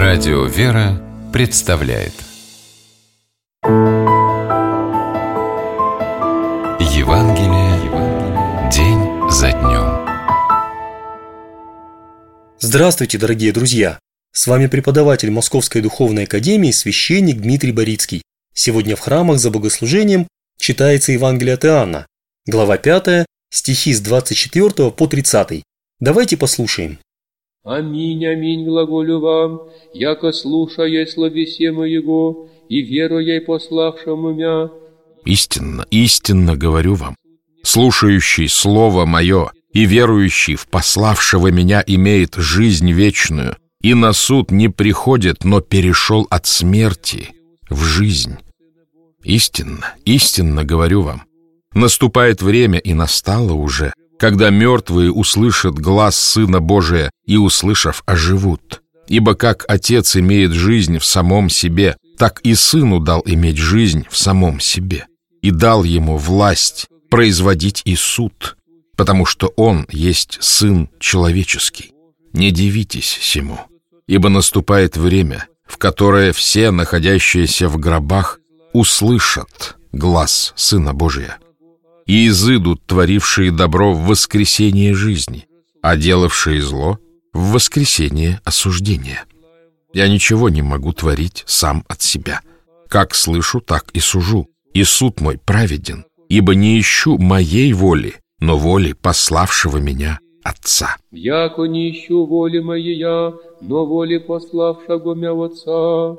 Радио «Вера» представляет Евангелие день за днем. Здравствуйте, дорогие друзья! С вами преподаватель Московской Духовной Академии, священник Дмитрий Борицкий. Сегодня в храмах за богослужением читается Евангелие от Иоанна, глава 5, стихи с 24 по 30. Давайте послушаем. Аминь, аминь, глаголю вам, яко слушая словесе моего, и веруя пославшему мя. Истинно, истинно говорю вам, слушающий слово мое и верующий в пославшего меня имеет жизнь вечную, и на суд не приходит, но перешел от смерти в жизнь. Истинно, истинно говорю вам, наступает время, и настало уже, когда мертвые услышат глас Сына Божия и, услышав, оживут. Ибо как Отец имеет жизнь в самом себе, так и Сыну дал иметь жизнь в самом себе, и дал Ему власть производить и суд, потому что Он есть Сын человеческий. Не дивитесь сему, ибо наступает время, в которое все, находящиеся в гробах, услышат глас Сына Божия, и изыдут творившие добро в воскресение жизни, а делавшие зло в воскресение осуждения. Я ничего не могу творить сам от себя. Как слышу, так и сужу, и суд мой праведен, ибо не ищу моей воли, но воли пославшего меня Отца. Яко не ищу воли моей я, но воли пославшего мя Отца.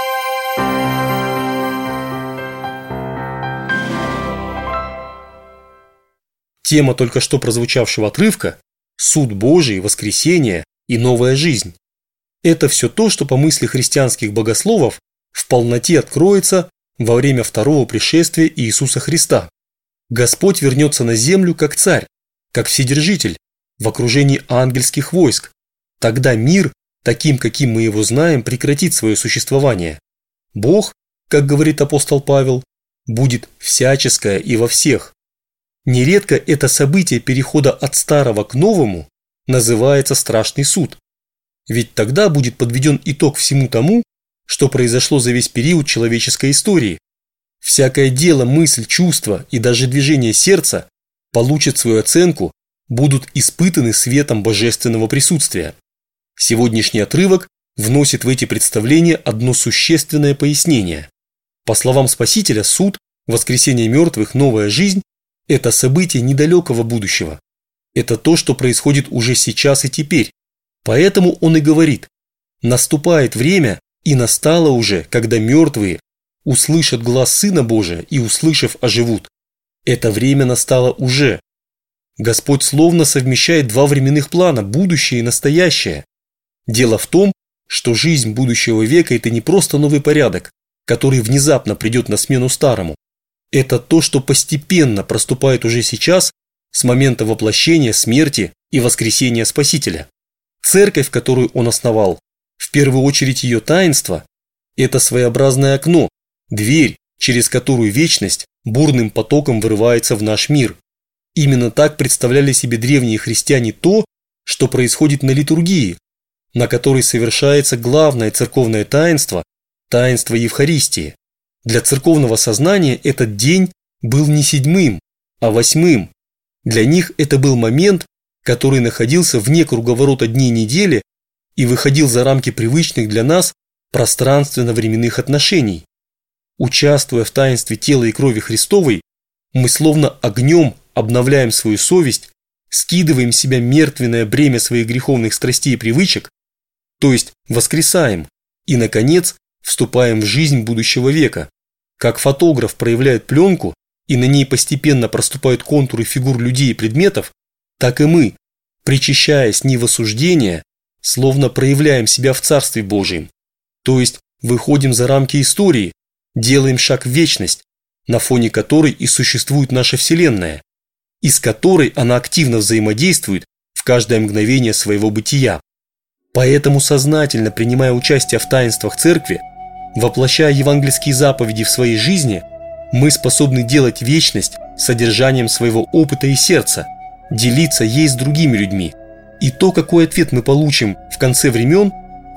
Тема только что прозвучавшего отрывка – суд Божий, воскресение и новая жизнь. Это все то, что по мысли христианских богословов в полноте откроется во время второго пришествия Иисуса Христа. Господь вернется на землю как царь, как вседержитель, в окружении ангельских войск. Тогда мир, таким, каким мы его знаем, прекратит свое существование. Бог, как говорит апостол Павел, будет всяческое и во всех. Нередко это событие перехода от старого к новому называется страшный суд. Ведь тогда будет подведен итог всему тому, что произошло за весь период человеческой истории. Всякое дело, мысль, чувство и даже движение сердца получат свою оценку, будут испытаны светом божественного присутствия. Сегодняшний отрывок вносит в эти представления одно существенное пояснение. По словам Спасителя, суд, воскресение мертвых, новая жизнь – это событие недалекого будущего. Это то, что происходит уже сейчас и теперь. Поэтому он и говорит: наступает время, и настало уже, когда мертвые услышат глас Сына Божия и, услышав, оживут. Это время настало уже. Господь словно совмещает два временных плана – будущее и настоящее. Дело в том, что жизнь будущего века – это не просто новый порядок, который внезапно придет на смену старому. Это то, что постепенно проступает уже сейчас с момента воплощения, смерти и воскресения Спасителя. Церковь, которую он основал, в первую очередь ее таинство – это своеобразное окно, дверь, через которую вечность бурным потоком вырывается в наш мир. Именно так представляли себе древние христиане то, что происходит на литургии, на которой совершается главное церковное таинство – таинство Евхаристии. Для церковного сознания этот день был не 7-м, а 8-м. Для них это был момент, который находился вне круговорота дней недели и выходил за рамки привычных для нас пространственно-временных отношений. Участвуя в таинстве тела и крови Христовой, мы словно огнем обновляем свою совесть, скидываем с себя мертвенное бремя своих греховных страстей и привычек, то есть воскресаем и, наконец, вступаем в жизнь будущего века. Как фотограф проявляет пленку, и на ней постепенно проступают контуры фигур людей и предметов, так и мы, причащаясь не в осуждение, словно проявляем себя в Царстве Божьем, то есть выходим за рамки истории, делаем шаг в вечность, на фоне которой и существует наша Вселенная, и с которой она активно взаимодействует в каждое мгновение своего бытия. Поэтому, сознательно принимая участие в таинствах Церкви, воплощая евангельские заповеди в своей жизни, мы способны делать вечность содержанием своего опыта и сердца, делиться ей с другими людьми. И то, какой ответ мы получим в конце времен,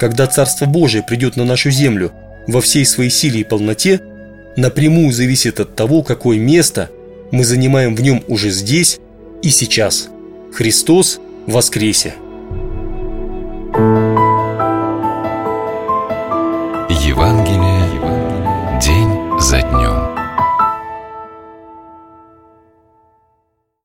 когда Царство Божие придет на нашу землю во всей своей силе и полноте, напрямую зависит от того, какое место мы занимаем в нем уже здесь и сейчас. Христос воскресе!